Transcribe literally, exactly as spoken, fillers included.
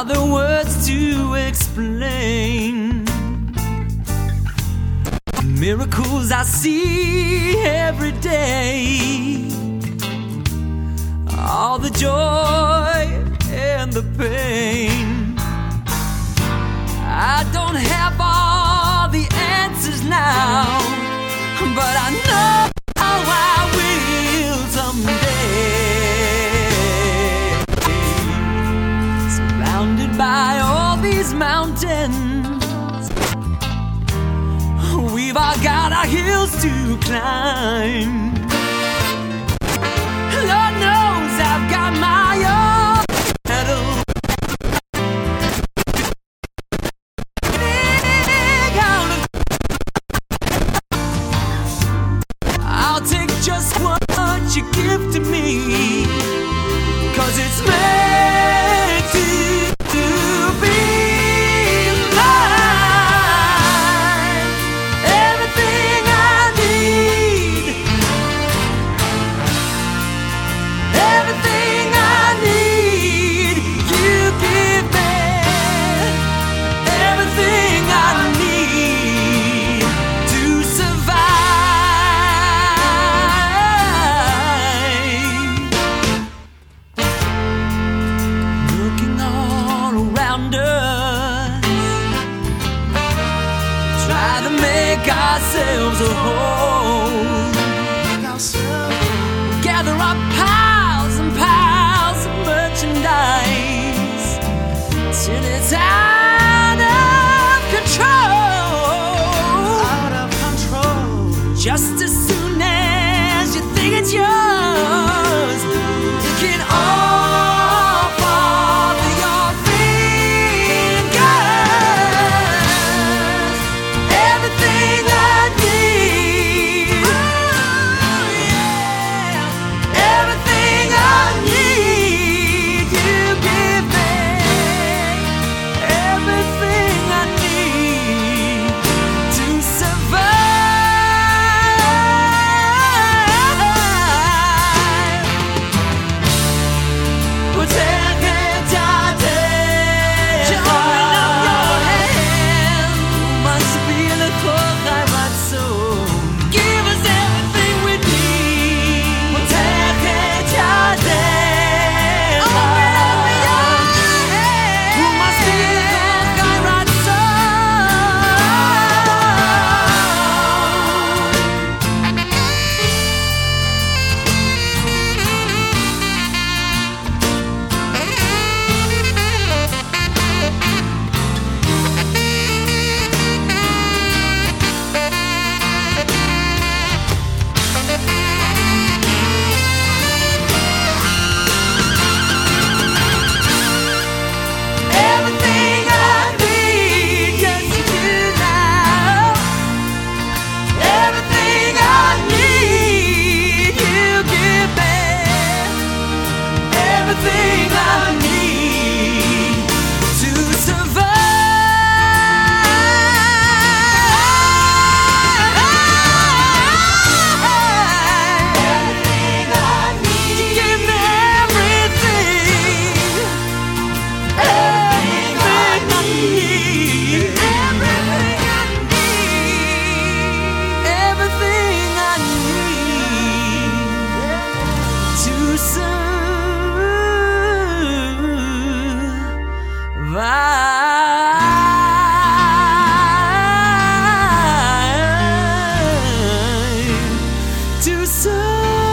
the words to explain miracles I see every day, all the joy and the pain. I don't have all the answers now, but I know I will someday. Surrounded by all these mountains, we've all got our hills to climb. Lord knows I've got my own medal. I'll take just what you give to me, 'cause it's meant to, to be mine. Everything I need, everything I need, you give me. Everything I need to survive. Looking all around us, try to make ourselves a whole. Gather up piles and piles of merchandise till it's out of control. Out of control. Just as soon as you think it's yours, you can all fall to your fingers. Everything I need, everything I need, you give me. Everything I need to survive. Protect our day. Join up your hand. Must be in the cold, right so. Give us everything we need. Protect our day. Open up your hand. Must be in the cold, right so. Everything I need, yes you do now. Everything I need, you give me. Everything I need to survive. Everything I need, you give me everything. Everything I need, everything I need, everything I need to survive. To survive.